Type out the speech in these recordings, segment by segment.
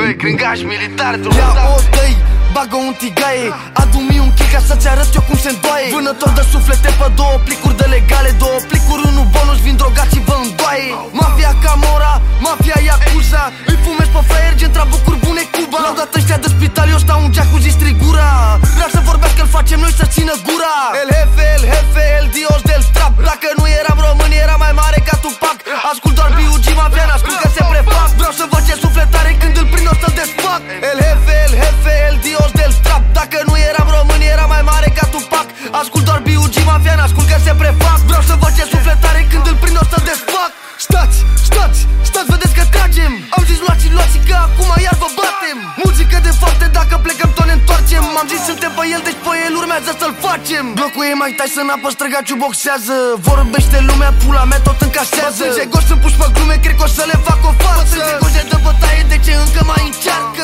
doi gringași militari. Ia o dă-i, bagă un tigaie, adu-mi un kick ca să-ți arăt eu cum se îndoaie. Vânător de suflete pe două plicuri de legale, două plicuri, unul bonus, vin drogați și vă îndoaie. Mafia Camora, mafia Yakuza, îi fumezi pe fraier, gen trabucuri bune Cuba. L-au dat ăștia de spital, eu stau un jacuzzi strigura. Vrea să vorbească, îl facem noi să țină gura. El jefe, el dios del trap. Dacă nu eram român, era mai mare ca Tupac. Ascult doar B.U.G. Mafian, ascult că se prefac. Vreau să văd ce sufletare când îl prind o să-l desfac. El jefe, el dios del trap. Dacă nu eram român, era mai mare ca Tupac. Ascult doar B.U.G. Mafian, ascult că se prefac. Vreau să văd ce sufletare când îl prind o să-l desfac. Stați, vedeți că tragem. Am zis luați că acum iar vă batem. Muzică de fapte, dacă plecăm tot ne întoarcem. Am zis suntem pe el, deci pe el urmează să-l facem. Blocul e mai tai să n-apă, străgaciu boxează. Vorbește lumea, pula mea tot încasează. Bă, goși să-mi puși pe glume, cred că o să le fac o față. Goși de bătaie, de ce încă mai încearcă?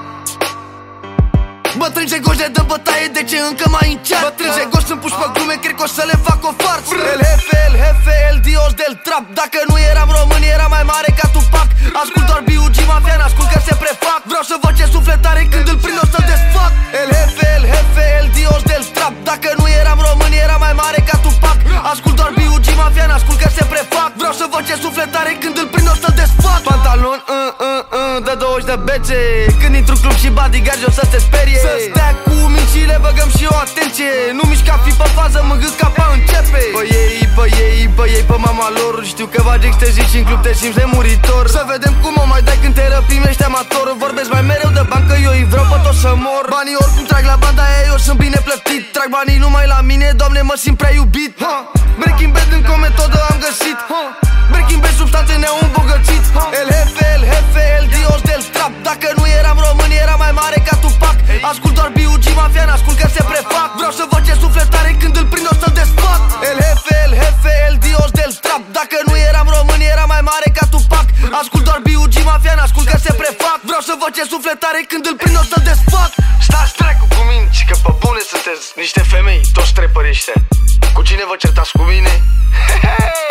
Bătrâni goși de bătaie, de ce încă mai încearcă? Bătrâni goși să-mi puși pe glume, cred că o să le fac o farsă. El jefe, el dios del trap. Dacă nu eram român, era mai mare ca Tupac. Ascult doar B.U.G. Mafian, ascult că se prefac. Vreau să văd ce sufletare când îl prind o să-l desfac. El jefe, el dios del trap. Dacă nu eram român, era mai mare ca Tupac. Ascult doar B.U.G. Mafian, ascult că se prefac. Vreau să văd ce sufletare când îl prind o să-l desfac. Pantalon, de 20 de bece. Când intru club și bodyguard, o să te sperie. Să stea cu mincile, băgăm și o atenție. Nu miști ca fi pe fază, mângât capa începe. Bă ei, pe mama lor. Știu că va te zici și în club te simți de muritor. Să vedem cum o mai dai când te răpim, ești amator. Vorbesc mai mereu de bani că eu îi vreau pe tot să mor. Banii oricum trag la banda aia, eu sunt bine plătit. Trag banii numai la mine, doamne, mă simt prea iubit. Breaking Bad încă o metodă am găsit. Breaking Bad substanțe ne-au îmbogățit. El jefe, el dios del trap. Dacă nu eram român, era mai mare ca Tupac. Ascult doar B.U.G. Mafian, ascult că se prefac. Vreau să văd ce sufletare când îl prind o să-l desfac. El jefe, el dios del trap. Dacă nu eram român, era mai mare ca Tupac. Ascult doar B.U.G. Mafian, ascult că se prefac. Vreau să văd ce sufletare când îl prind o să-l desfac. Stați dracu cu mine, ci că pe bune sunteți niște femei, toți trepăriște. Cu cine vă certați cu mine?